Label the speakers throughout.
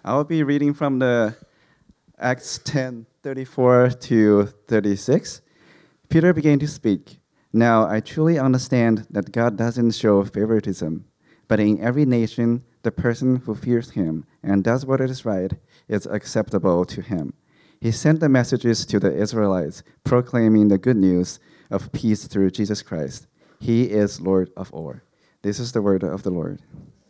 Speaker 1: I'll be reading from the Acts 10:34 to 36. Peter began to speak. Now I truly understand that God doesn't show favoritism, but in every nation, the person who fears him and does what is right is acceptable to him. He sent the messages to the Israelites, proclaiming the good news of peace through Jesus Christ. He is Lord of all. This is the word of the Lord.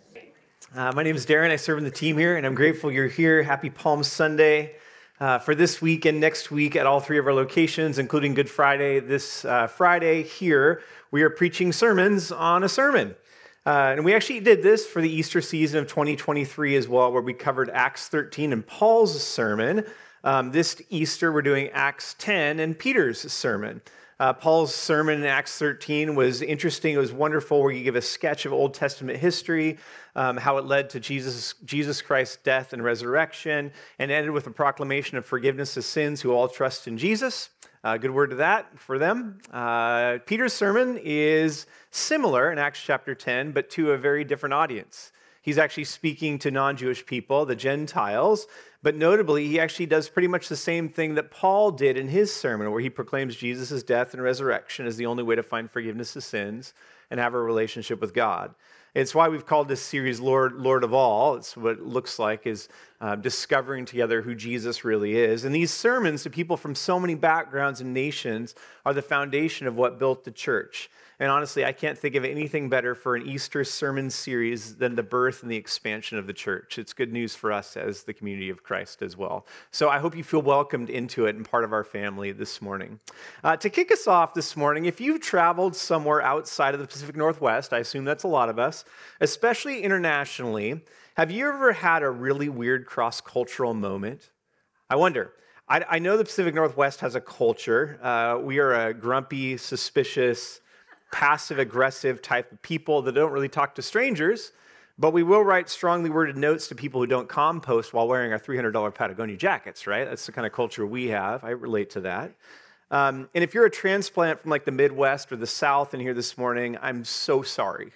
Speaker 2: My name is Darren. I serve in the team here, and I'm grateful you're here. Happy Palm Sunday for this week and next week at all three of our locations, including Good Friday. This Friday here, we are preaching sermons on a sermon. And we actually did this for the Easter season of 2023 as well, where we covered Acts 13 and Paul's sermon. This Easter, we're doing Acts 10 and Peter's sermon. Paul's sermon in Acts 13 was interesting. It was wonderful, where you give a sketch of Old Testament history, how it led to Jesus Christ's death and resurrection, and ended with a proclamation of forgiveness of sins who all trust in Jesus. Good word to that for them. Peter's sermon is similar in Acts chapter 10, but to a very different audience. He's actually speaking to non-Jewish people, the Gentiles, but notably, he actually does pretty much the same thing that Paul did in his sermon, where he proclaims Jesus' death and resurrection as the only way to find forgiveness of sins and have a relationship with God. It's why we've called this series Lord of All. It's what it looks like is discovering together who Jesus really is. And these sermons to people from so many backgrounds and nations are the foundation of what built the church. And honestly, I can't think of anything better for an Easter sermon series than the birth and the expansion of the church. It's good news for us as the community of Christ as well. So I hope you feel welcomed into it and part of our family this morning. To kick us off this morning, if you've traveled somewhere outside of the Pacific Northwest, I assume that's a lot of us, especially internationally, have you ever had a really weird cross-cultural moment? I wonder. I know the Pacific Northwest has a culture. We are a grumpy, suspicious, passive-aggressive type of people that don't really talk to strangers, but we will write strongly worded notes to people who don't compost while wearing our $300 Patagonia jackets, right? That's the kind of culture we have. I relate to that. And if you're a transplant from like the Midwest or the South in here this morning, I'm so sorry.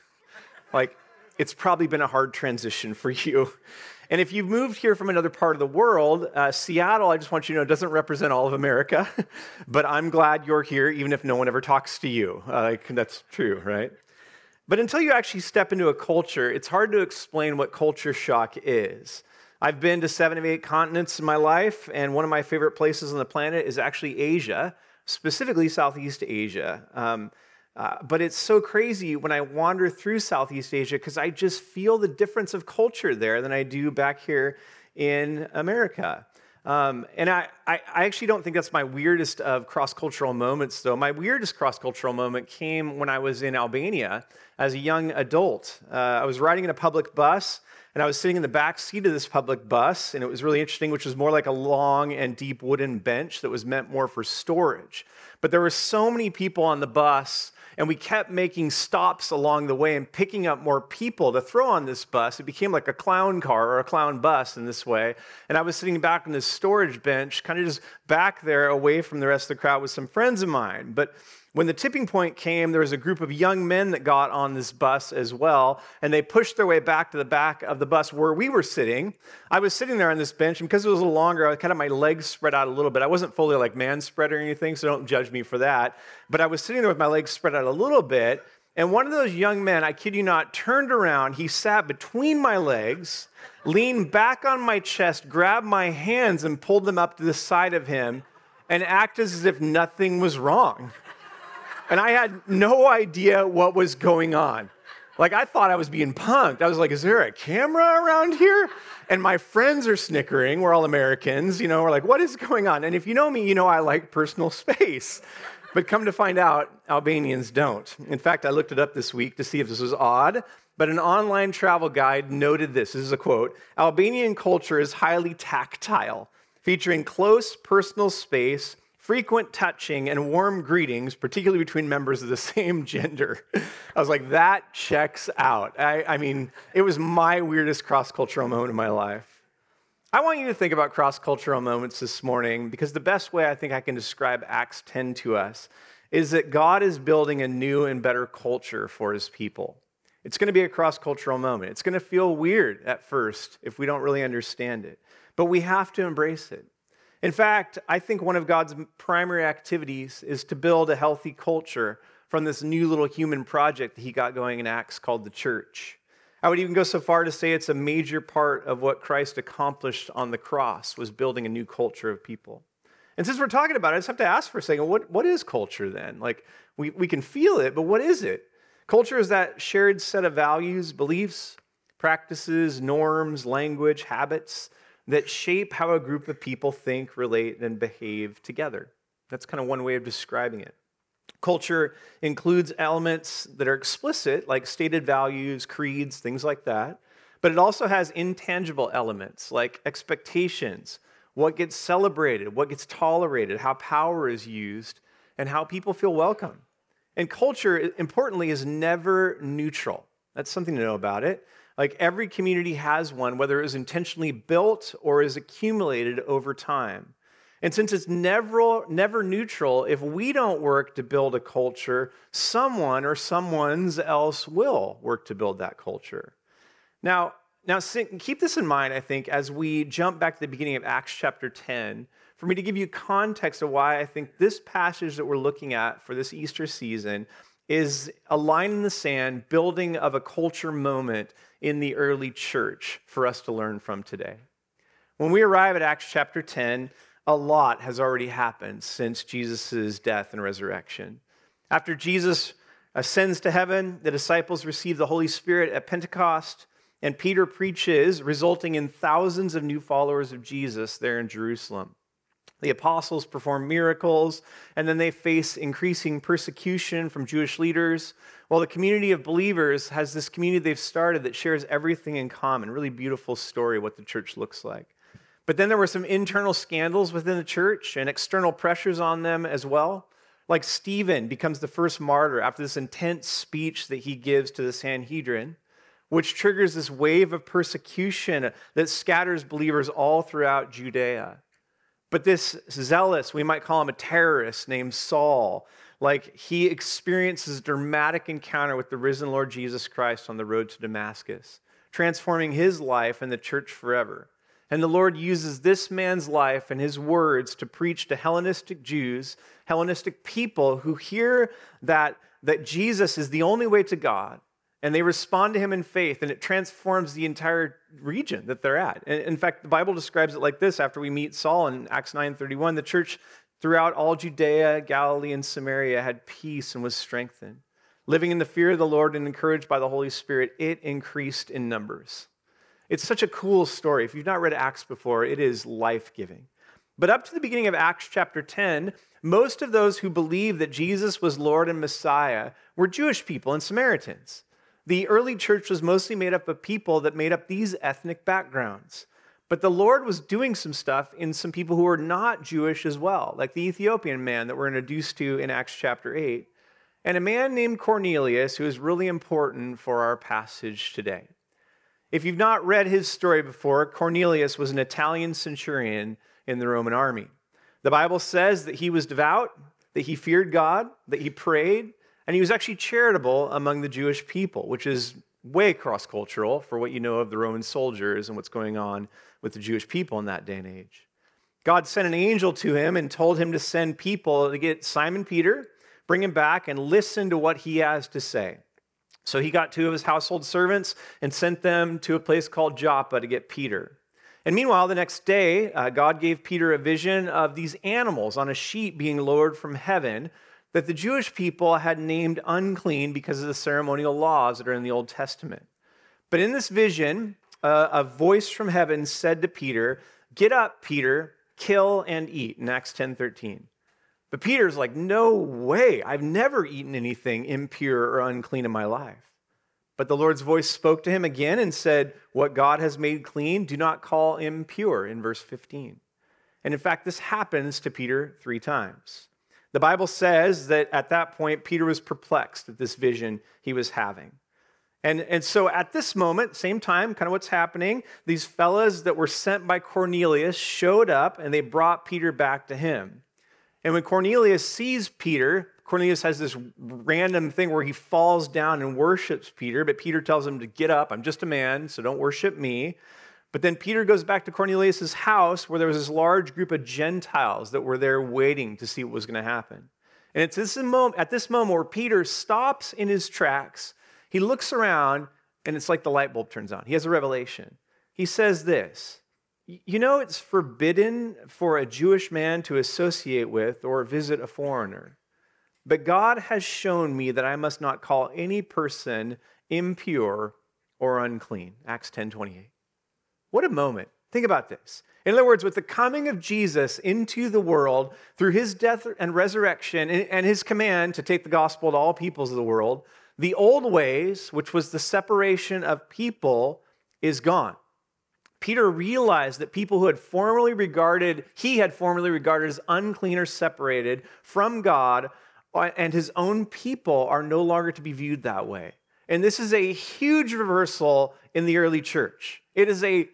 Speaker 2: It's probably been a hard transition for you. And if you've moved here from another part of the world, Seattle, I just want you to know, doesn't represent all of America, but I'm glad you're here, even if no one ever talks to you. That's true, right? But until you actually step into a culture, it's hard to explain what culture shock is. I've been to 7 of 8 continents in my life, and one of my favorite places on the planet is actually Asia, specifically Southeast Asia. But it's so crazy when I wander through Southeast Asia because I just feel the difference of culture there than I do back here in America. And I actually don't think that's my weirdest of cross-cultural moments, though. My weirdest cross-cultural moment came when I was in Albania as a young adult. I was riding in a public bus, and I was sitting in the back seat of this public bus, and it was really interesting, which was more like a long and deep wooden bench that was meant more for storage. But there were so many people on the bus, and we kept making stops along the way and picking up more people to throw on this bus. It became like a clown car or a clown bus in this way. And I was sitting back on this storage bench, kind of just back there away from the rest of the crowd with some friends of mine. But when the tipping point came, there was a group of young men that got on this bus as well, and they pushed their way back to the back of the bus where we were sitting. I was sitting there on this bench, and because it was a little longer, I kind of my legs spread out a little bit. I wasn't fully like man spread or anything, so don't judge me for that. But I was sitting there with my legs spread out a little bit, and one of those young men, I kid you not, turned around. He sat between my legs, leaned back on my chest, grabbed my hands, and pulled them up to the side of him, and acted as if nothing was wrong. And I had no idea what was going on. I thought I was being punked. I was like, is there a camera around here? And my friends are snickering. We're all Americans. We're like, what is going on? And if you know me, you know I like personal space. But come to find out, Albanians don't. In fact, I looked it up this week to see if this was odd. But an online travel guide noted this. This is a quote. Albanian culture is highly tactile, featuring close personal space, frequent touching, and warm greetings, particularly between members of the same gender. I was like, that checks out. I mean, it was my weirdest cross-cultural moment in my life. I want you to think about cross-cultural moments this morning because the best way I think I can describe Acts 10 to us is that God is building a new and better culture for his people. It's going to be a cross-cultural moment. It's going to feel weird at first if we don't really understand it, but we have to embrace it. In fact, I think one of God's primary activities is to build a healthy culture from this new little human project that he got going in Acts called the church. I would even go so far to say it's a major part of what Christ accomplished on the cross, was building a new culture of people. And since we're talking about it, I just have to ask for a second, what is culture then? Like, we can feel it, but what is it? Culture is that shared set of values, beliefs, practices, norms, language, habits that shape how a group of people think, relate, and behave together. That's kind of one way of describing it. Culture includes elements that are explicit, like stated values, creeds, things like that. But it also has intangible elements, like expectations, what gets celebrated, what gets tolerated, how power is used, and how people feel welcome. And culture, importantly, is never neutral. That's something to know about it. Like every community has one, whether it was intentionally built or is accumulated over time. And since it's never neutral, if we don't work to build a culture, someone or someone's else will work to build that culture. Now, keep this in mind, I think, as we jump back to the beginning of Acts chapter 10, for me to give you context of why I think this passage that we're looking at for this Easter season is a line in the sand, building of a culture moment in the early church for us to learn from today. When we arrive at Acts chapter 10, a lot has already happened since Jesus' death and resurrection. After Jesus ascends to heaven, the disciples receive the Holy Spirit at Pentecost, and Peter preaches, resulting in thousands of new followers of Jesus there in Jerusalem. The apostles perform miracles, and then they face increasing persecution from Jewish leaders, while the community of believers has this community they've started that shares everything in common. Really beautiful story what the church looks like. But then there were some internal scandals within the church and external pressures on them as well. Like Stephen becomes the first martyr after this intense speech that he gives to the Sanhedrin, which triggers this wave of persecution that scatters believers all throughout Judea. But this zealous, we might call him a terrorist, named Saul, like he experiences a dramatic encounter with the risen Lord Jesus Christ on the road to Damascus, transforming his life and the church forever. And the Lord uses this man's life and his words to preach to Hellenistic Jews, Hellenistic people who hear that Jesus is the only way to God, and they respond to him in faith, and it transforms the entire region that they're at. And in fact, the Bible describes it like this after we meet Saul in Acts 9:31. The church throughout all Judea, Galilee, and Samaria had peace and was strengthened. Living in the fear of the Lord and encouraged by the Holy Spirit, it increased in numbers. It's such a cool story. If you've not read Acts before, it is life-giving. But up to the beginning of Acts chapter 10, most of those who believed that Jesus was Lord and Messiah were Jewish people and Samaritans. The early church was mostly made up of people that made up these ethnic backgrounds. But the Lord was doing some stuff in some people who were not Jewish as well, like the Ethiopian man that we're introduced to in Acts chapter 8, and a man named Cornelius, who is really important for our passage today. If you've not read his story before, Cornelius was an Italian centurion in the Roman army. The Bible says that he was devout, that he feared God, that he prayed, and he was actually charitable among the Jewish people, which is way cross-cultural for what you know of the Roman soldiers and what's going on with the Jewish people in that day and age. God sent an angel to him and told him to send people to get Simon Peter, bring him back, and listen to what he has to say. So he got 2 of his household servants and sent them to a place called Joppa to get Peter. And meanwhile, the next day, God gave Peter a vision of these animals on a sheet being lowered from heaven that the Jewish people had named unclean because of the ceremonial laws that are in the Old Testament. But in this vision, a voice from heaven said to Peter, "Get up, Peter, kill and eat," in Acts 10:13. But Peter's like, "No way, I've never eaten anything impure or unclean in my life." But the Lord's voice spoke to him again and said, "What God has made clean, do not call impure," in verse 15. And in fact, this happens to Peter 3 times. The Bible says that at that point, Peter was perplexed at this vision he was having. And so at this moment, same time, kind of what's happening, these fellas that were sent by Cornelius showed up and they brought Peter back to him. And when Cornelius sees Peter, Cornelius has this random thing where he falls down and worships Peter, but Peter tells him to get up. I'm just a man, so don't worship me. But then Peter goes back to Cornelius' house where there was this large group of Gentiles that were there waiting to see what was going to happen. And it's at this moment where Peter stops in his tracks. He looks around, and it's like the light bulb turns on. He has a revelation. He says this, you know, it's forbidden for a Jewish man to associate with or visit a foreigner. But God has shown me that I must not call any person impure or unclean. Acts 10:28. What a moment. Think about this. In other words, with the coming of Jesus into the world through his death and resurrection and his command to take the gospel to all peoples of the world, the old ways, which was the separation of people, is gone. Peter realized that people who he had formerly regarded as unclean or separated from God and his own people are no longer to be viewed that way. And this is a huge reversal in the early church. It is a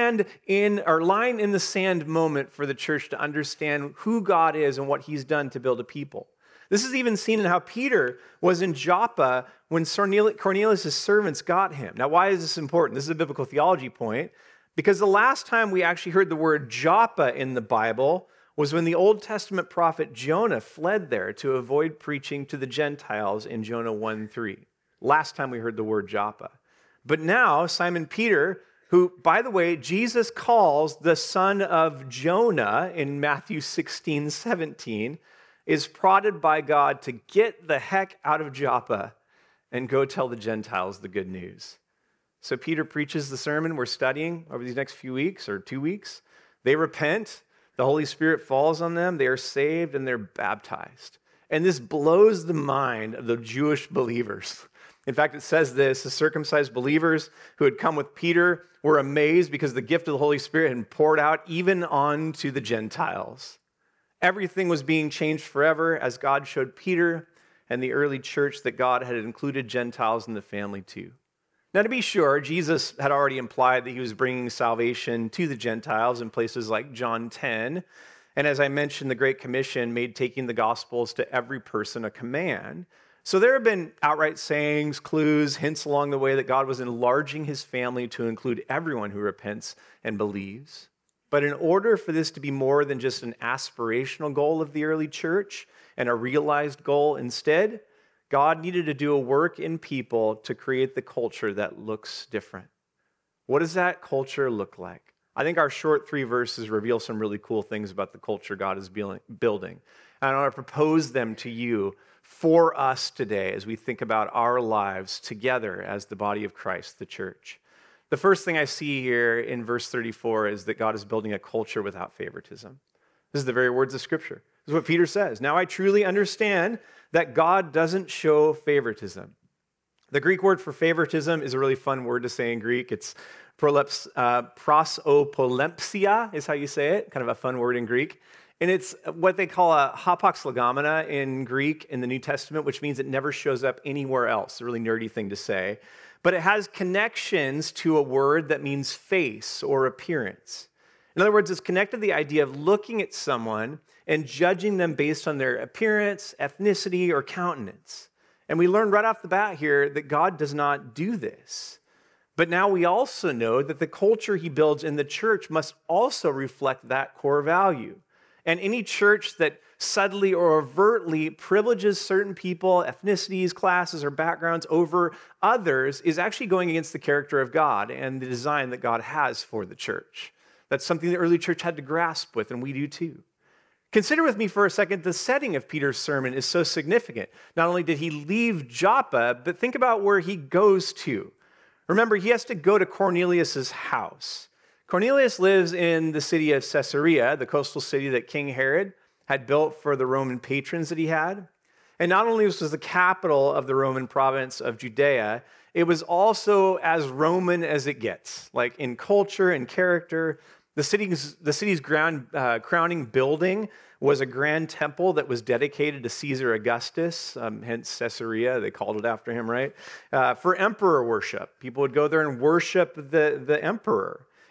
Speaker 2: line in the sand moment for the church to understand who God is and what he's done to build a people. This is even seen in how Peter was in Joppa when Cornelius' servants got him. Now, why is this important? This is a biblical theology point, because the last time we actually heard the word Joppa in the Bible was when the Old Testament prophet Jonah fled there to avoid preaching to the Gentiles in Jonah 1:3. Last time we heard the word Joppa. But now, Simon Peter, who, by the way, Jesus calls the son of Jonah in Matthew 16:17, is prodded by God to get the heck out of Joppa and go tell the Gentiles the good news. So Peter preaches the sermon we're studying over these next few weeks or 2 weeks. They repent, the Holy Spirit falls on them, they are saved, and they're baptized. And this blows the mind of the Jewish believers. In fact, it says this, the circumcised believers who had come with Peter were amazed because the gift of the Holy Spirit had been poured out even onto the Gentiles. Everything was being changed forever as God showed Peter and the early church that God had included Gentiles in the family too. Now, to be sure, Jesus had already implied that he was bringing salvation to the Gentiles in places like John 10. And as I mentioned, the Great Commission made taking the Gospels to every person a command. So there have been outright sayings, clues, hints along the way that God was enlarging his family to include everyone who repents and believes. But in order for this to be more than just an aspirational goal of the early church and a realized goal instead, God needed to do a work in people to create the culture that looks different. What does that culture look like? I think our short 3 verses reveal some really cool things about the culture God is building. And I want to propose them to you for us today as we think about our lives together as the body of Christ, the church. The first thing I see here in verse 34 is that God is building a culture without favoritism. This is the very words of Scripture. This is what Peter says. Now I truly understand that God doesn't show favoritism. The Greek word for favoritism is a really fun word to say in Greek. It's prosopolempsia is how you say it, kind of a fun word in Greek. And it's what they call a hapax legomena in Greek in the New Testament, which means it never shows up anywhere else. It's a really nerdy thing to say. But it has connections to a word that means face or appearance. In other words, it's connected to the idea of looking at someone and judging them based on their appearance, ethnicity, or countenance. And we learn right off the bat here that God does not do this. But now we also know that the culture he builds in the church must also reflect that core value. And any church that subtly or overtly privileges certain people, ethnicities, classes, or backgrounds over others is actually going against the character of God and the design that God has for the church. That's something the early church had to grasp with, and we do too. Consider with me for a second, the setting of Peter's sermon is so significant. Not only did he leave Joppa, but think about where he goes to. Remember, he has to go to Cornelius' house. Cornelius lives in the city of Caesarea, the coastal city that King Herod had built for the Roman patrons that he had. And not only was it the capital of the Roman province of Judea, it was also as Roman as it gets, like in culture and character. The city's crowning building was a grand temple that was dedicated to Caesar Augustus, hence Caesarea, they called it after him, right? For emperor worship. People would go there and worship the emperor.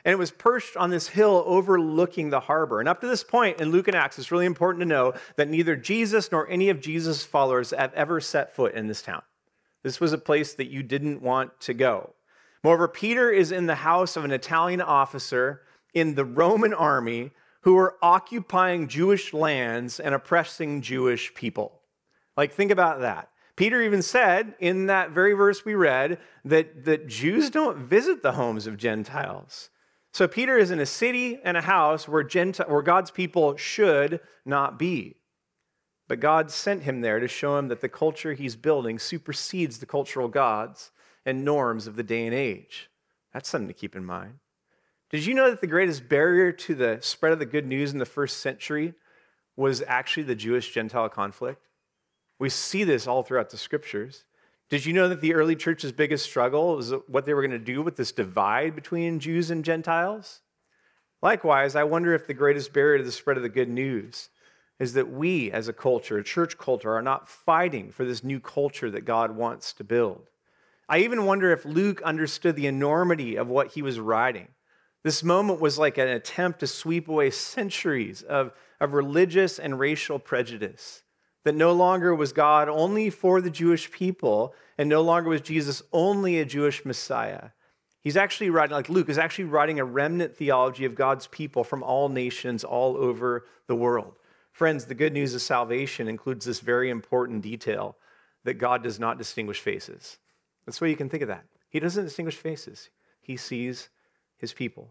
Speaker 2: And it was perched on this hill overlooking the harbor. And up to this point in Luke and Acts, it's really important to know that neither Jesus nor any of Jesus' followers have ever set foot in this town. This was a place that you didn't want to go. Moreover, Peter is in the house of an Italian officer in the Roman army who were occupying Jewish lands and oppressing Jewish people. Like, think about that. Peter even said in that very verse we read that Jews don't visit the homes of Gentiles. So Peter is in a city and a house where God's people should not be. But God sent him there to show him that the culture he's building supersedes the cultural gods and norms of the day and age. That's something to keep in mind. Did you know that the greatest barrier to the spread of the good news in the first century was actually the Jewish-Gentile conflict? We see this all throughout the scriptures. Did you know that the early church's biggest struggle was what they were going to do with this divide between Jews and Gentiles? Likewise, I wonder if the greatest barrier to the spread of the good news is that we as a culture, a church culture, are not fighting for this new culture that God wants to build. I even wonder if Luke understood the enormity of what he was writing. This moment was like an attempt to sweep away centuries of religious and racial prejudice. That no longer was God only for the Jewish people, and no longer was Jesus only a Jewish Messiah. He's actually writing, like Luke is actually writing a remnant theology of God's people from all nations all over the world. Friends, the good news of salvation includes this very important detail that God does not distinguish faces. That's the way you can think of that. He doesn't distinguish faces. He sees his people.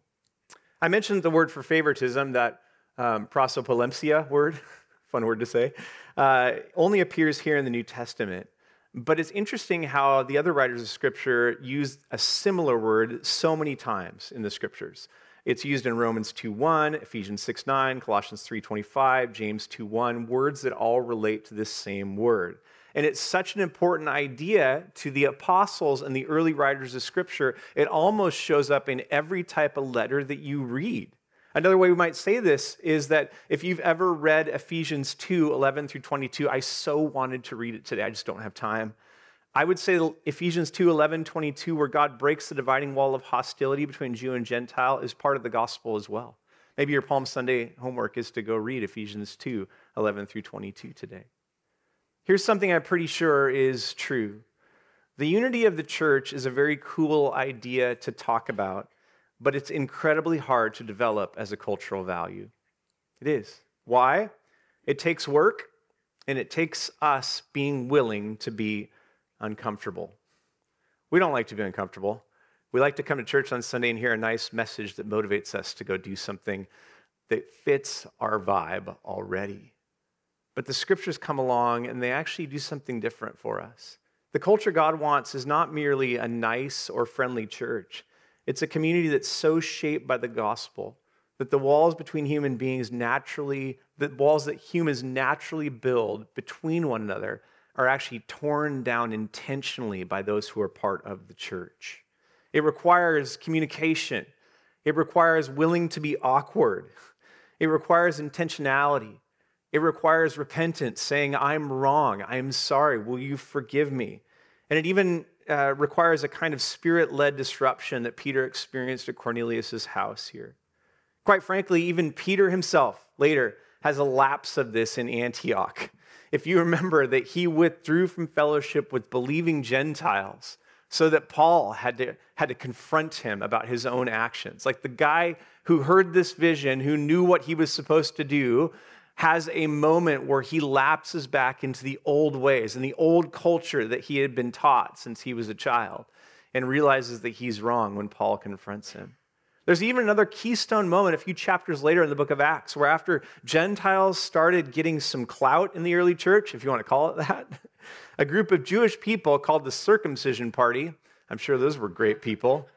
Speaker 2: I mentioned the word for favoritism, that prosopolempsia word, fun word to say, only appears here in the New Testament. But it's interesting how the other writers of Scripture use a similar word so many times in the Scriptures. It's used in Romans 2:1, Ephesians 6:9, Colossians 3:25, James 2:1, words that all relate to this same word. And it's such an important idea to the apostles and the early writers of Scripture, it almost shows up in every type of letter that you read. Another way we might say this is that if you've ever read Ephesians 2:11 through 22, I so wanted to read it today, I just don't have time. I would say Ephesians 2:11, 22, where God breaks the dividing wall of hostility between Jew and Gentile, is part of the gospel as well. Maybe your Palm Sunday homework is to go read Ephesians 2:11 through 22 today. Here's something I'm pretty sure is true. The unity of the church is a very cool idea to talk about, but it's incredibly hard to develop as a cultural value. It is. Why? It takes work, and it takes us being willing to be uncomfortable. We don't like to be uncomfortable. We like to come to church on Sunday and hear a nice message that motivates us to go do something that fits our vibe already. But the scriptures come along and they actually do something different for us. The culture God wants is not merely a nice or friendly church. It's a community that's so shaped by the gospel that the walls between human beings the walls that humans naturally build between one another are actually torn down intentionally by those who are part of the church. It requires communication. It requires willing to be awkward. It requires intentionality. It requires repentance, saying, I'm wrong, I'm sorry, will you forgive me? And it even requires a kind of spirit-led disruption that Peter experienced at Cornelius' house here. Quite frankly, even Peter himself later has a lapse of this in Antioch. If you remember that he withdrew from fellowship with believing Gentiles so that Paul had to confront him about his own actions. Like the guy who heard this vision, who knew what he was supposed to do, has a moment where he lapses back into the old ways and the old culture that he had been taught since he was a child and realizes that he's wrong when Paul confronts him. There's even another keystone moment a few chapters later in the book of Acts where after Gentiles started getting some clout in the early church, if you want to call it that, a group of Jewish people called the Circumcision Party, I'm sure those were great people,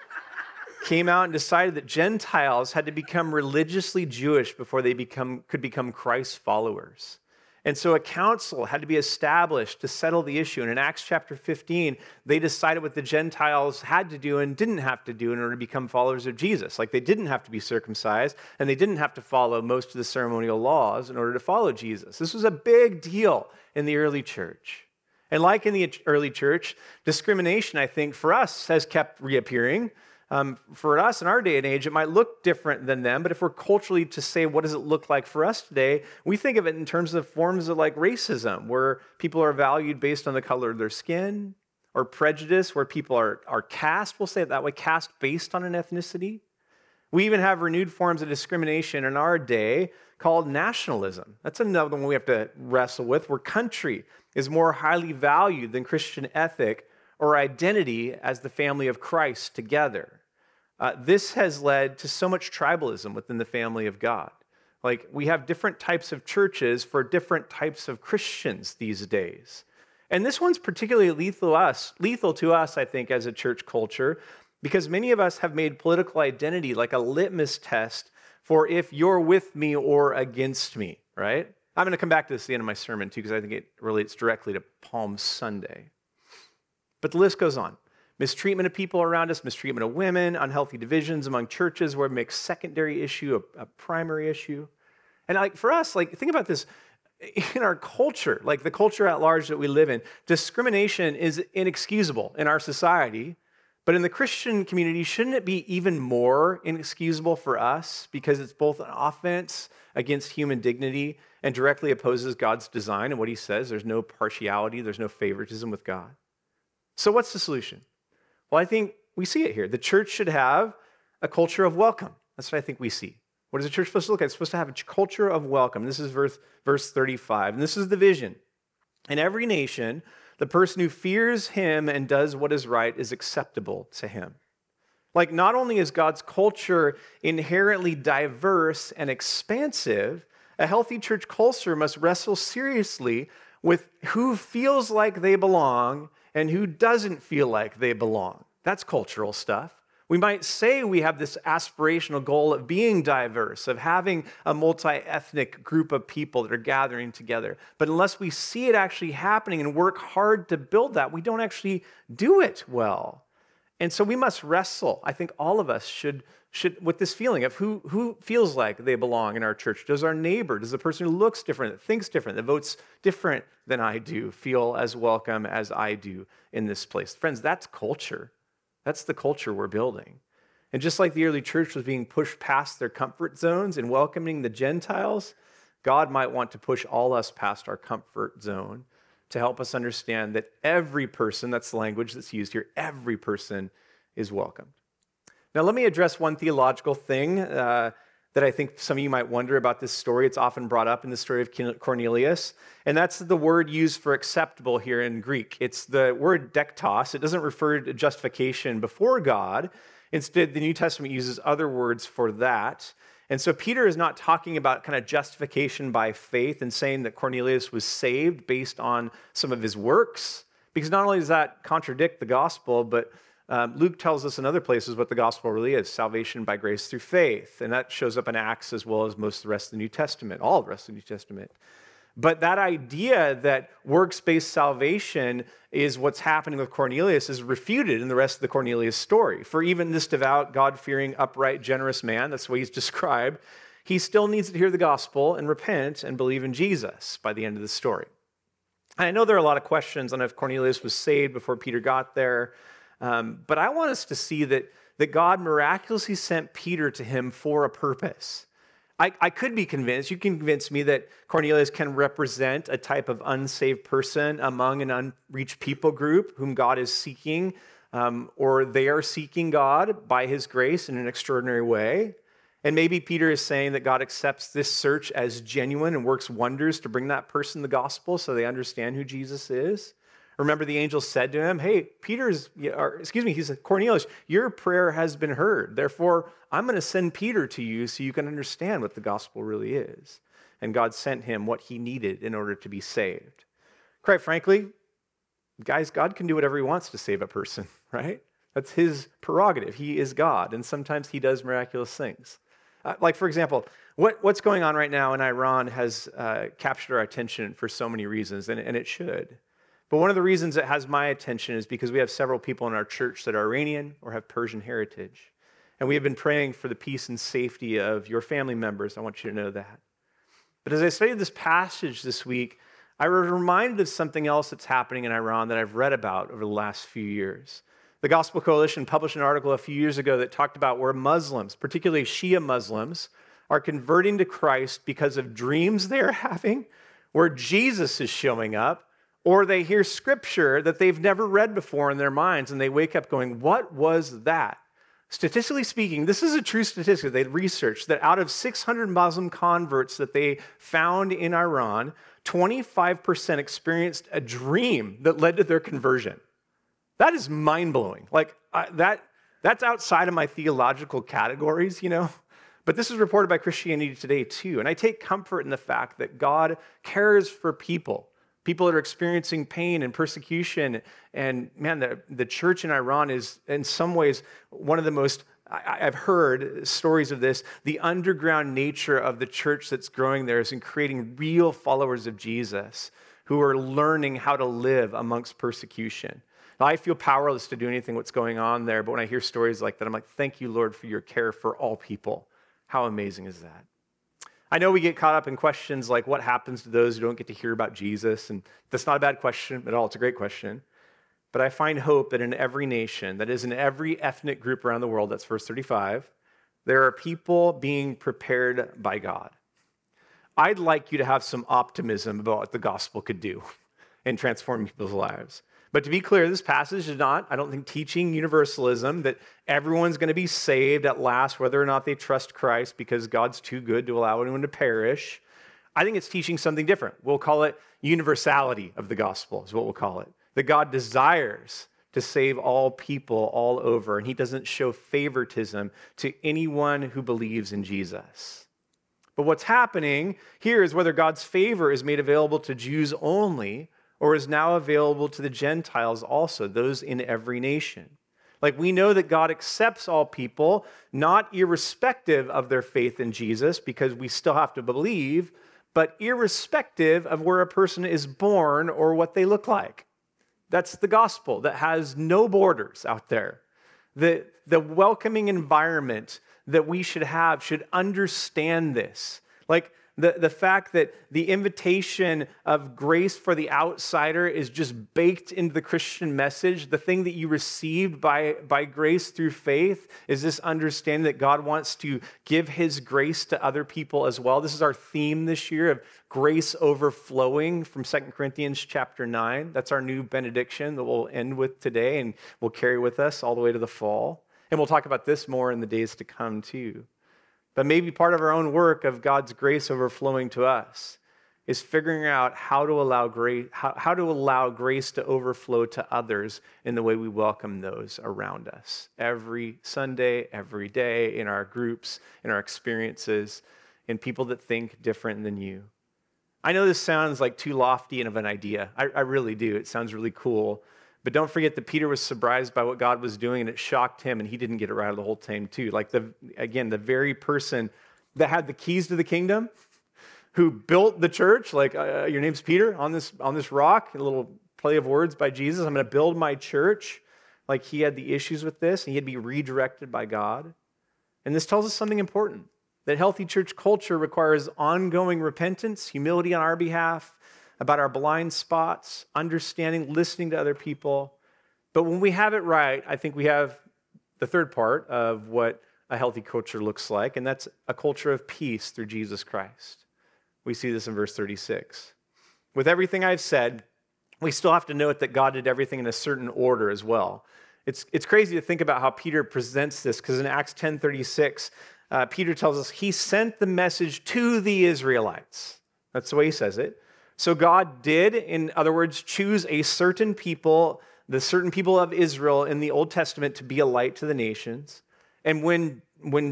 Speaker 2: came out and decided that Gentiles had to become religiously Jewish before they could become Christ's followers. And so a council had to be established to settle the issue. And in Acts chapter 15, they decided what the Gentiles had to do and didn't have to do in order to become followers of Jesus. Like they didn't have to be circumcised, and they didn't have to follow most of the ceremonial laws in order to follow Jesus. This was a big deal in the early church. And like in the early church, discrimination, I think, for us has kept reappearing. For us in our day and age, it might look different than them, but if we're culturally to say, what does it look like for us today, we think of it in terms of forms of like racism, where people are valued based on the color of their skin, or prejudice, where people are cast, we'll say it that way, cast based on an ethnicity. We even have renewed forms of discrimination in our day called nationalism. That's another one we have to wrestle with, where country is more highly valued than Christian ethic or identity as the family of Christ together. This has led to so much tribalism within the family of God. Like, we have different types of churches for different types of Christians these days. And this one's particularly lethal to us, I think, as a church culture, because many of us have made political identity like a litmus test for if you're with me or against me, right? I'm going to come back to this at the end of my sermon, too, because I think it relates directly to Palm Sunday. But the list goes on. Mistreatment of people around us, mistreatment of women, unhealthy divisions among churches where it makes secondary issue a primary issue. And like for us, like think about this, in our culture, like the culture at large that we live in, discrimination is inexcusable in our society. But in the Christian community, shouldn't it be even more inexcusable for us because it's both an offense against human dignity and directly opposes God's design and what he says? There's no partiality, there's no favoritism with God. So what's the solution? Well, I think we see it here. The church should have a culture of welcome. That's what I think we see. What is the church supposed to look at? It's supposed to have a culture of welcome. This is verse 35, and this is the vision. In every nation, the person who fears him and does what is right is acceptable to him. Like, not only is God's culture inherently diverse and expansive, a healthy church culture must wrestle seriously with who feels like they belong and who doesn't feel like they belong. That's cultural stuff. We might say we have this aspirational goal of being diverse, of having a multi-ethnic group of people that are gathering together. But unless we see it actually happening and work hard to build that, we don't actually do it well. And so we must wrestle. I think all of us should with this feeling of who feels like they belong in our church. Does our neighbor, does the person who looks different, that thinks different, that votes different than I do, feel as welcome as I do in this place? Friends, that's culture. That's the culture we're building. And just like the early church was being pushed past their comfort zones and welcoming the Gentiles, God might want to push all us past our comfort zone to help us understand that every person, that's the language that's used here, every person is welcomed. Now, let me address one theological thing that I think some of you might wonder about this story. It's often brought up in the story of Cornelius, and that's the word used for acceptable here in Greek. It's the word dektos. It doesn't refer to justification before God. Instead, the New Testament uses other words for that. And so Peter is not talking about kind of justification by faith and saying that Cornelius was saved based on some of his works, because not only does that contradict the gospel, but Luke tells us in other places what the gospel really is, salvation by grace through faith. And that shows up in Acts as well as most of the rest of the New Testament, all the rest of the New Testament. But that idea that works-based salvation is what's happening with Cornelius is refuted in the rest of the Cornelius story. For even this devout, God-fearing, upright, generous man, that's the way he's described, he still needs to hear the gospel and repent and believe in Jesus by the end of the story. And I know there are a lot of questions on if Cornelius was saved before Peter got there. But I want us to see that God miraculously sent Peter to him for a purpose. I could be convinced, you can convince me that Cornelius can represent a type of unsaved person among an unreached people group whom God is seeking, or they are seeking God by his grace in an extraordinary way. And maybe Peter is saying that God accepts this search as genuine and works wonders to bring that person the gospel so they understand who Jesus is. Remember, the angel said to him, hey, he said, Cornelius, your prayer has been heard. Therefore, I'm going to send Peter to you so you can understand what the gospel really is. And God sent him what he needed in order to be saved. Quite frankly, guys, God can do whatever he wants to save a person, right? That's his prerogative. He is God, and sometimes he does miraculous things. Like, for example, what's going on right now in Iran has captured our attention for so many reasons, and it should. But one of the reasons it has my attention is because we have several people in our church that are Iranian or have Persian heritage. And we have been praying for the peace and safety of your family members. I want you to know that. But as I studied this passage this week, I was reminded of something else that's happening in Iran that I've read about over the last few years. The Gospel Coalition published an article a few years ago that talked about where Muslims, particularly Shia Muslims, are converting to Christ because of dreams they're having where Jesus is showing up, or they hear scripture that they've never read before in their minds, and they wake up going, what was that? Statistically speaking, this is a true statistic. They researched that out of 600 Muslim converts that they found in Iran, 25% experienced a dream that led to their conversion. That is mind-blowing. That's outside of my theological categories, But this is reported by Christianity Today too. And I take comfort in the fact that God cares for people that are experiencing pain and persecution. And man, the church in Iran is in some ways one of the most, I've heard stories of this, the underground nature of the church that's growing there is in creating real followers of Jesus who are learning how to live amongst persecution. Now, I feel powerless to do anything what's going on there, but when I hear stories like that, I'm like, thank you, Lord, for your care for all people. How amazing is that? I know we get caught up in questions like what happens to those who don't get to hear about Jesus, and that's not a bad question at all. It's a great question. But I find hope that in every nation, that is in every ethnic group around the world, that's verse 35, there are people being prepared by God. I'd like you to have some optimism about what the gospel could do in transforming people's lives. But to be clear, this passage is not, I don't think, teaching universalism, that everyone's going to be saved at last, whether or not they trust Christ, because God's too good to allow anyone to perish. I think it's teaching something different. We'll call it universality of the gospel, is what we'll call it. That God desires to save all people all over, and he doesn't show favoritism to anyone who believes in Jesus. But what's happening here is whether God's favor is made available to Jews only, or is now available to the Gentiles also, those in every nation. Like, we know that God accepts all people, not irrespective of their faith in Jesus, because we still have to believe, but irrespective of where a person is born or what they look like. That's the gospel that has no borders out there. The welcoming environment that we should have should understand this. Like, the fact that the invitation of grace for the outsider is just baked into the Christian message, the thing that you received by grace through faith is this understanding that God wants to give his grace to other people as well. This is our theme this year of grace overflowing from 2 Corinthians chapter 9. That's our new benediction that we'll end with today and we'll carry with us all the way to the fall. And we'll talk about this more in the days to come too. But maybe part of our own work of God's grace overflowing to us is figuring out how to allow grace to overflow to others in the way we welcome those around us. Every Sunday, every day, in our groups, in our experiences, in people that think different than you. I know this sounds like too lofty of an idea. I really do. It sounds really cool. But don't forget that Peter was surprised by what God was doing, and it shocked him, and he didn't get it right the whole time too. Like, the very person that had the keys to the kingdom, who built the church, like, your name's Peter, on this rock, a little play of words by Jesus, I'm going to build my church. Like, he had the issues with this, and he had to be redirected by God. And this tells us something important, that healthy church culture requires ongoing repentance, humility on our behalf, about our blind spots, understanding, listening to other people. But when we have it right, I think we have the third part of what a healthy culture looks like, and that's a culture of peace through Jesus Christ. We see this in verse 36. With everything I've said, we still have to note that God did everything in a certain order as well. It's crazy to think about how Peter presents this, because in Acts 10:36, Peter tells us he sent the message to the Israelites. That's the way he says it. So God did, in other words, choose a certain people, the certain people of Israel in the Old Testament, to be a light to the nations. And when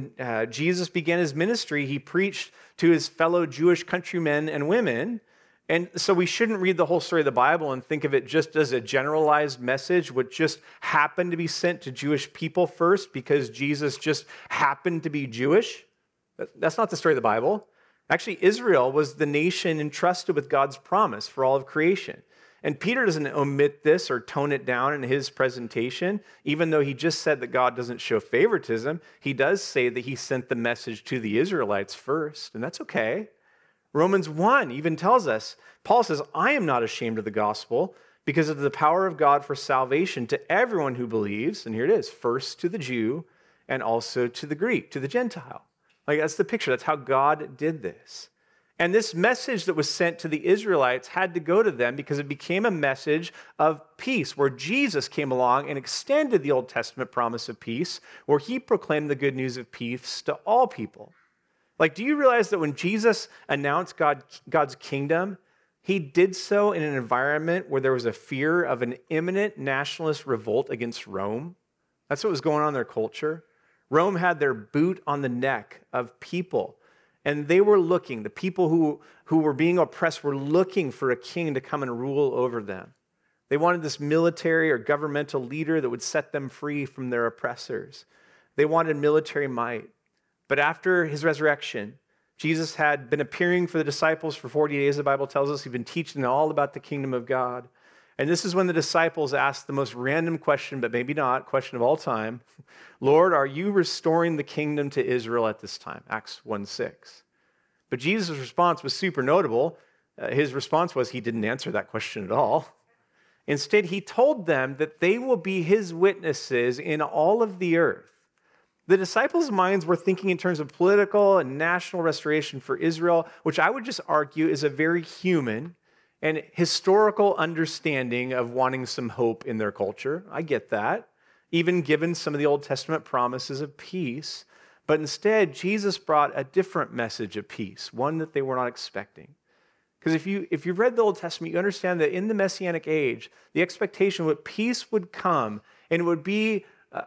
Speaker 2: Jesus began his ministry, he preached to his fellow Jewish countrymen and women. And so we shouldn't read the whole story of the Bible and think of it just as a generalized message, which just happened to be sent to Jewish people first because Jesus just happened to be Jewish. That's not the story of the Bible. Actually, Israel was the nation entrusted with God's promise for all of creation. And Peter doesn't omit this or tone it down in his presentation. Even though he just said that God doesn't show favoritism, he does say that he sent the message to the Israelites first, and that's okay. Romans 1 even tells us, Paul says, I am not ashamed of the gospel because of the power of God for salvation to everyone who believes. And here it is, first to the Jew and also to the Greek, to the Gentile. Like that's the picture. That's how God did this. And this message that was sent to the Israelites had to go to them because it became a message of peace, where Jesus came along and extended the Old Testament promise of peace, where he proclaimed the good news of peace to all people. Like, do you realize that when Jesus announced God's kingdom, he did so in an environment where there was a fear of an imminent nationalist revolt against Rome? That's what was going on in their culture. Rome had their boot on the neck of people. And they were looking, the people who were being oppressed were looking for a king to come and rule over them. They wanted this military or governmental leader that would set them free from their oppressors. They wanted military might. But after his resurrection, Jesus had been appearing for the disciples for 40 days, the Bible tells us. He'd been teaching them all about the kingdom of God. And this is when the disciples asked the most random question, but maybe not, question of all time. Lord, are you restoring the kingdom to Israel at this time? Acts 1:6. But Jesus' response was super notable. His response was he didn't answer that question at all. Instead, he told them that they will be his witnesses in all of the earth. The disciples' minds were thinking in terms of political and national restoration for Israel, which I would just argue is a very human and historical understanding of wanting some hope in their culture. I get that, even given some of the Old Testament promises of peace. But instead, Jesus brought a different message of peace, one that they were not expecting. Because if you've read the Old Testament, you understand that in the Messianic age, the expectation was peace would come, and it would be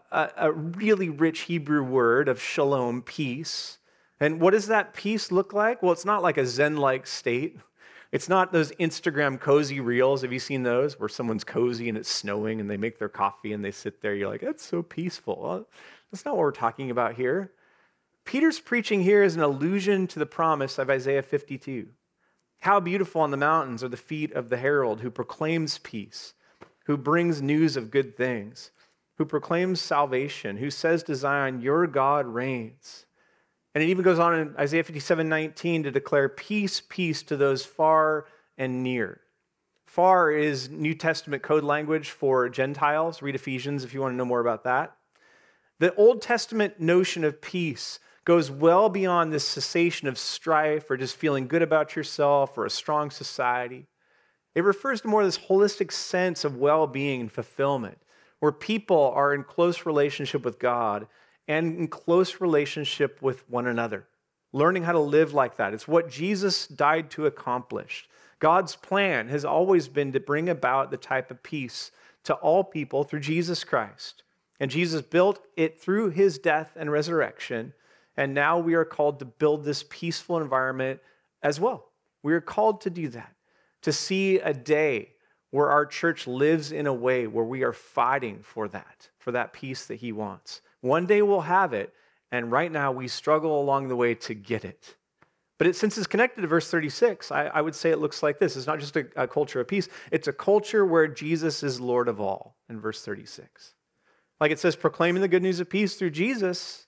Speaker 2: a really rich Hebrew word of shalom, peace. And what does that peace look like? Well, it's not like a Zen-like state. It's not those Instagram cozy reels. Have you seen those where someone's cozy and it's snowing and they make their coffee and they sit there? You're like, that's so peaceful. Well, that's not what we're talking about here. Peter's preaching here is an allusion to the promise of Isaiah 52. How beautiful on the mountains are the feet of the herald who proclaims peace, who brings news of good things, who proclaims salvation, who says to Zion, your God reigns. And it even goes on in Isaiah 57:19 to declare peace, peace to those far and near. Far is New Testament code language for Gentiles. Read Ephesians if you want to know more about that. The Old Testament notion of peace goes well beyond this cessation of strife or just feeling good about yourself or a strong society. It refers to more this holistic sense of well-being and fulfillment, where people are in close relationship with God and in close relationship with one another, learning how to live like that. It's what Jesus died to accomplish. God's plan has always been to bring about the type of peace to all people through Jesus Christ. And Jesus built it through his death and resurrection. And now we are called to build this peaceful environment as well. We are called to do that, to see a day where our church lives in a way where we are fighting for that peace that he wants. One day we'll have it, and right now we struggle along the way to get it. But since it's connected to verse 36, I would say it looks like this. It's not just a culture of peace. It's a culture where Jesus is Lord of all in verse 36. Like it says, proclaiming the good news of peace through Jesus,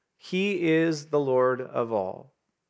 Speaker 2: he is the Lord of all.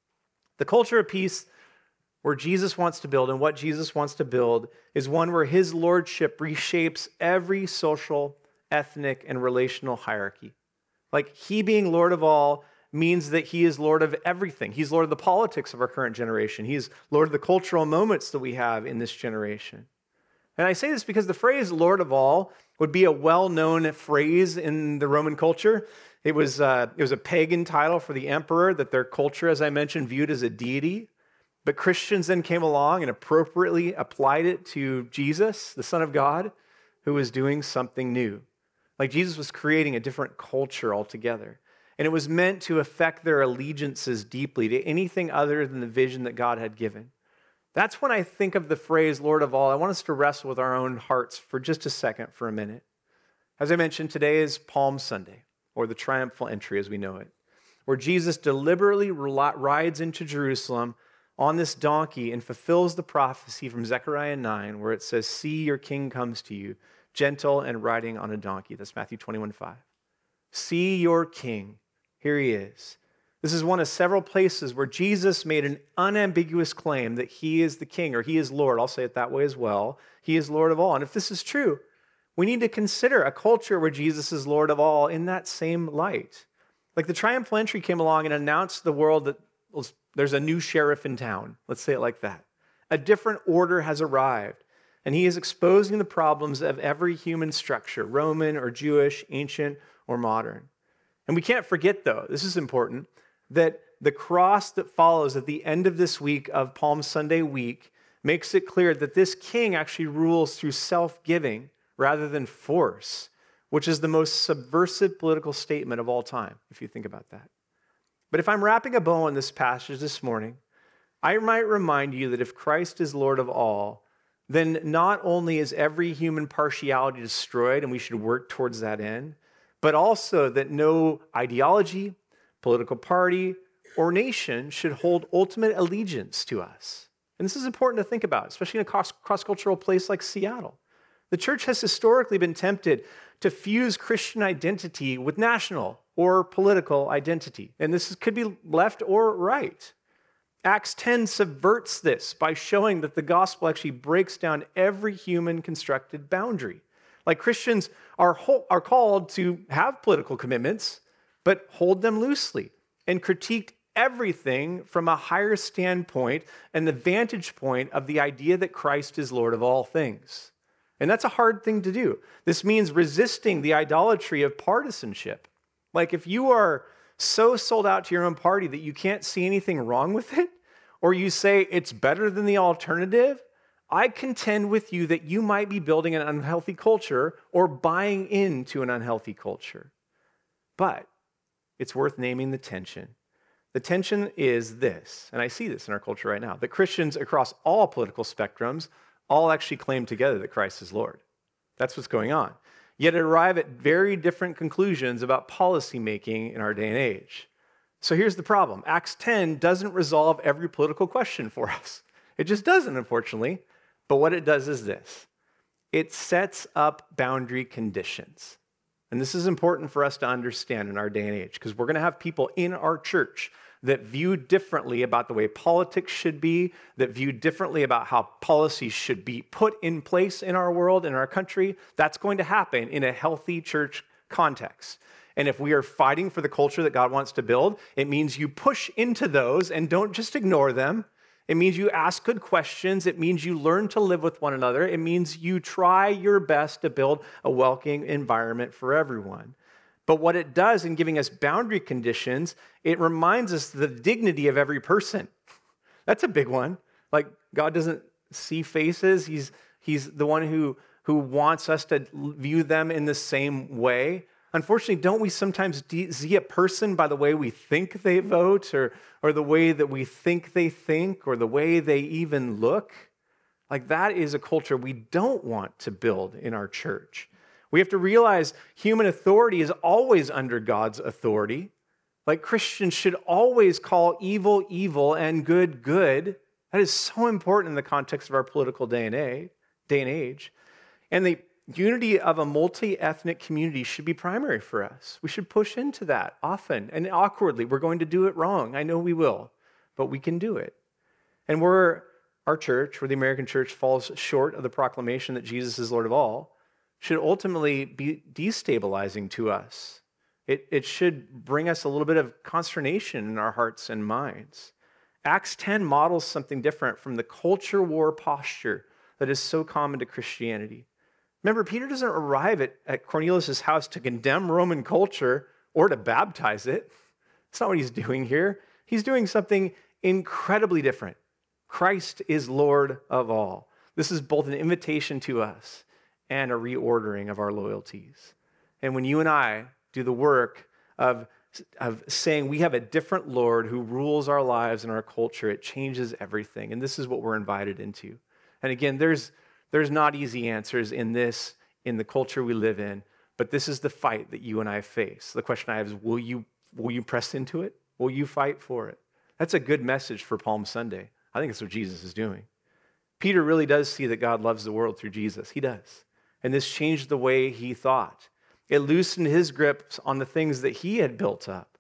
Speaker 2: The culture of peace where Jesus wants to build and what Jesus wants to build is one where his lordship reshapes every social, ethnic, and relational hierarchy. Like he being Lord of all means that he is Lord of everything. He's Lord of the politics of our current generation. He's Lord of the cultural moments that we have in this generation. And I say this because the phrase Lord of all would be a well-known phrase in the Roman culture. It was a pagan title for the emperor that their culture, as I mentioned, viewed as a deity. But Christians then came along and appropriately applied it to Jesus, the Son of God, who was doing something new. Like Jesus was creating a different culture altogether. And it was meant to affect their allegiances deeply to anything other than the vision that God had given. That's when I think of the phrase Lord of all. I want us to wrestle with our own hearts for just a second, for a minute. As I mentioned, today is Palm Sunday, or the triumphal entry as we know it, where Jesus deliberately rides into Jerusalem on this donkey and fulfills the prophecy from Zechariah 9, where it says, see, your king comes to you, gentle and riding on a donkey. That's Matthew 21:5. See your king. Here he is. This is one of several places where Jesus made an unambiguous claim that he is the king, or he is Lord. I'll say it that way as well. He is Lord of all. And if this is true, we need to consider a culture where Jesus is Lord of all in that same light. Like the triumphal entry came along and announced to the world that there's a new sheriff in town. Let's say it like that. A different order has arrived, and he is exposing the problems of every human structure, Roman or Jewish, ancient or modern. And we can't forget, though, this is important, that the cross that follows at the end of this week of Palm Sunday week makes it clear that this king actually rules through self-giving rather than force, which is the most subversive political statement of all time, if you think about that. But if I'm wrapping a bow on this passage this morning, I might remind you that if Christ is Lord of all, then not only is every human partiality destroyed, and we should work towards that end, but also that no ideology, political party, or nation should hold ultimate allegiance to us. And this is important to think about, especially in a cross-cultural place like Seattle. The church has historically been tempted to fuse Christian identity with national or political identity. And this could be left or right. Acts 10 subverts this by showing that the gospel actually breaks down every human constructed boundary. Like Christians are called to have political commitments, but hold them loosely and critique everything from a higher standpoint and the vantage point of the idea that Christ is Lord of all things. And that's a hard thing to do. This means resisting the idolatry of partisanship. Like if you are so sold out to your own party that you can't see anything wrong with it, or you say it's better than the alternative, I contend with you that you might be building an unhealthy culture or buying into an unhealthy culture. But it's worth naming the tension. The tension is this, and I see this in our culture right now, that Christians across all political spectrums all actually claim together that Christ is Lord. That's what's going on. Yet arrive at very different conclusions about policy making in our day and age. So here's the problem. Acts 10 doesn't resolve every political question for us. It just doesn't, unfortunately. But what it does is this. It sets up boundary conditions. And this is important for us to understand in our day and age, because we're going to have people in our church that view differently about the way politics should be, that view differently about how policies should be put in place in our world, in our country. That's going to happen in a healthy church context. And if we are fighting for the culture that God wants to build, it means you push into those and don't just ignore them. It means you ask good questions. It means you learn to live with one another. It means you try your best to build a welcoming environment for everyone. But what it does in giving us boundary conditions, it reminds us the dignity of every person. That's a big one. Like God doesn't see faces. He's the one who wants us to view them in the same way. Unfortunately, don't we sometimes see a person by the way we think they vote or the way that we think they think or the way they even look? Like that is a culture we don't want to build in our church. We have to realize human authority is always under God's authority. Like Christians should always call evil, evil and good, good. That is so important in the context of our political day and age. And the unity of a multi-ethnic community should be primary for us. We should push into that often and awkwardly. We're going to do it wrong. I know we will, but we can do it. And where our church, where the American church falls short of the proclamation that Jesus is Lord of all, should ultimately be destabilizing to us. It should bring us a little bit of consternation in our hearts and minds. Acts 10 models something different from the culture war posture that is so common to Christianity. Remember, Peter doesn't arrive at Cornelius' house to condemn Roman culture or to baptize it. That's not what he's doing here. He's doing something incredibly different. Christ is Lord of all. This is both an invitation to us and a reordering of our loyalties. And when you and I do the work of saying we have a different Lord who rules our lives and our culture, it changes everything. And this is what we're invited into. And again, there's not easy answers in the culture we live in, but this is the fight that you and I face. The question I have is, will you press into it? Will you fight for it? That's a good message for Palm Sunday. I think that's what Jesus is doing. Peter really does see that God loves the world through Jesus. He does. And this changed the way he thought. It loosened his grips on the things that he had built up.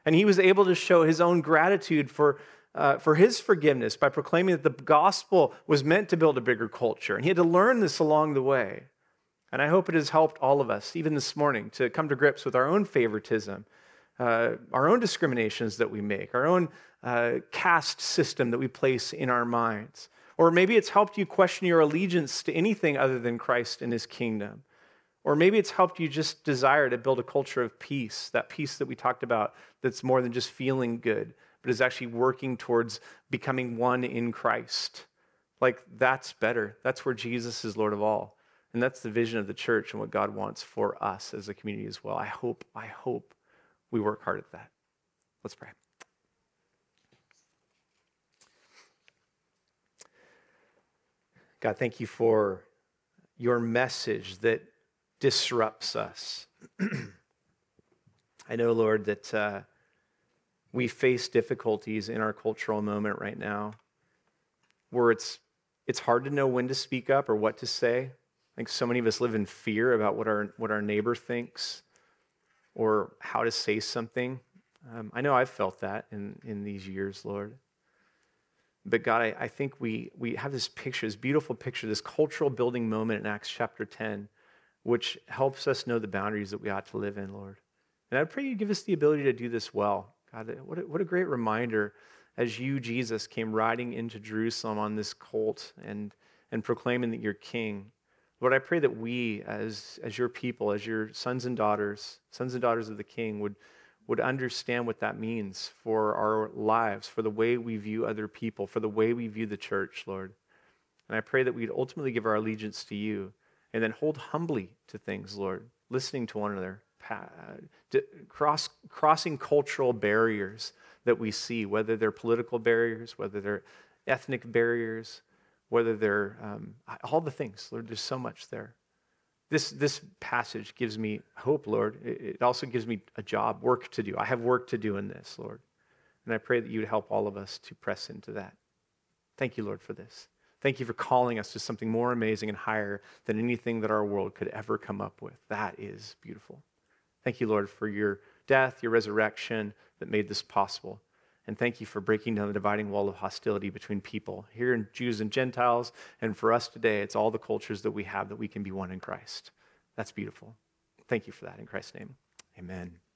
Speaker 2: And he was able to show his own gratitude for his forgiveness by proclaiming that the gospel was meant to build a bigger culture. And he had to learn this along the way. And I hope it has helped all of us, even this morning, to come to grips with our own favoritism, our own discriminations that we make, our own caste system that we place in our minds. Or maybe it's helped you question your allegiance to anything other than Christ and his kingdom. Or maybe it's helped you just desire to build a culture of peace, that peace that we talked about that's more than just feeling good, but is actually working towards becoming one in Christ. Like, that's better. That's where Jesus is Lord of all. And that's the vision of the church and what God wants for us as a community as well. I hope we work hard at that. Let's pray. God, thank you for your message that disrupts us. I know, Lord, that we face difficulties in our cultural moment right now where it's hard to know when to speak up or what to say. I think so many of us live in fear about what our neighbor thinks or how to say something. I know I've felt that in these years, Lord. But God, I think we have this picture, this beautiful picture, this cultural building moment in Acts chapter 10, which helps us know the boundaries that we ought to live in, Lord. And I pray you give us the ability to do this well. God, what a great reminder as you, Jesus, came riding into Jerusalem on this colt and proclaiming that you're king. Lord, I pray that we, as your people, as your sons and daughters of the King, would understand what that means for our lives, for the way we view other people, for the way we view the church, Lord. And I pray that we'd ultimately give our allegiance to you and then hold humbly to things, Lord, listening to one another, crossing cultural barriers that we see, whether they're political barriers, whether they're ethnic barriers, whether they're all the things. Lord, there's so much there. This passage gives me hope, Lord. It also gives me a job, work to do. I have work to do in this, Lord. And I pray that you would help all of us to press into that. Thank you, Lord, for this. Thank you for calling us to something more amazing and higher than anything that our world could ever come up with. That is beautiful. Thank you, Lord, for your death, your resurrection that made this possible. And thank you for breaking down the dividing wall of hostility between people here in Jews and Gentiles. And for us today, it's all the cultures that we have that we can be one in Christ. That's beautiful. Thank you for that in Christ's name. Amen.